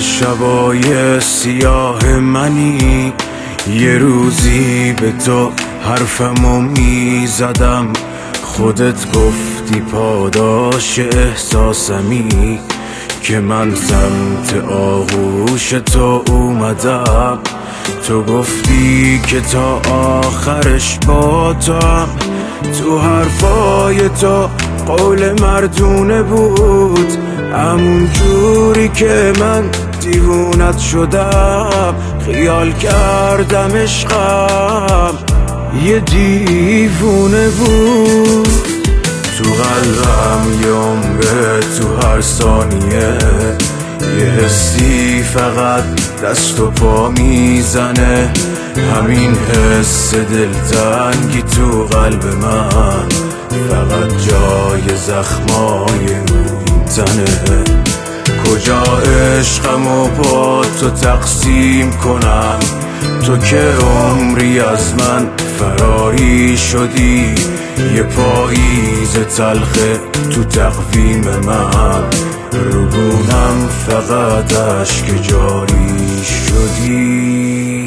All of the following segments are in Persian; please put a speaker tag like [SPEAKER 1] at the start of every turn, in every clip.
[SPEAKER 1] شبای سیاه منی، یه روزی به تو حرفمو میزدم، خودت گفتی پاداش احساسمی، که من سمت آغوش تو اومدم. تو گفتی که تا آخرش با تو هم، تو حرفای تو قول مردونه بود، همون جوری که من دیوونت شدم، خیال کردم عشقم یه دیوونه بود. تو قلبم یه عمره، تو هر ثانیه یه حسی فقط دست و پا میزنه، همین حس دلتنگی تو قلب من فقط جای زخمای این تنه. کجا عشقمو با تو تقسیم کنم، تو که عمری از من فراری شدی، یه پاییز تلخه تو تقویم من، رو گونم فقط اشک جاری شدی.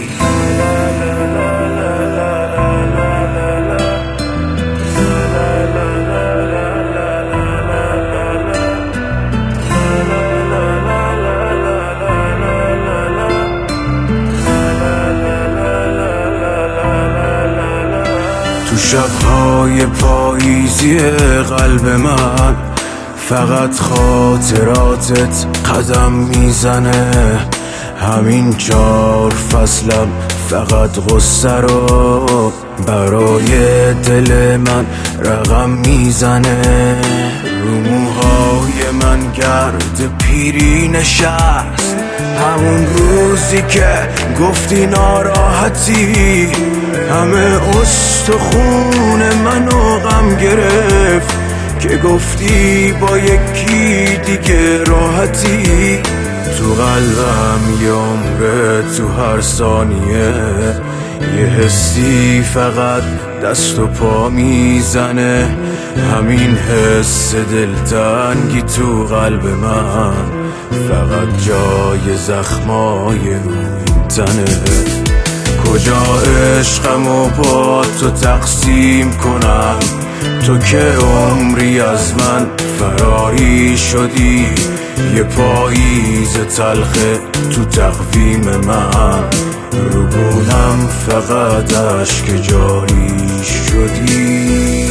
[SPEAKER 1] تو شبهای پاییزی قلب من فقط خاطراتت قدم میزنه، همین 4 فصلم فقط غصه رو برای دل من رقم میزنه. رو موهای من گرد پیری نشست، همون روزی که گفتی ناراحتی، همه استخون منو غم گرفت، که گفتی با یکی دیگه راحتی. تو قلبم یه عمره، تو هر ثانیه یه حسی فقط دست و پا میزنه، همین حس دلتنگی تو قلب من فقط جای زخمای این تنه. کجا عشقمو با تو تقسیم کنم، تو که عمری از من فراری شدی، یه پاییز تلخه تو تقویم من، رو گونم فقط اشک جاری شدی.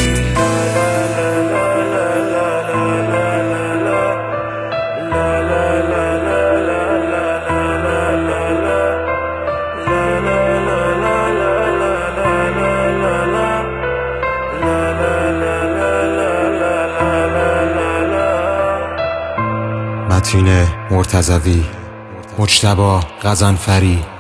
[SPEAKER 2] متین مرتضوی، مجتبی غضنفری.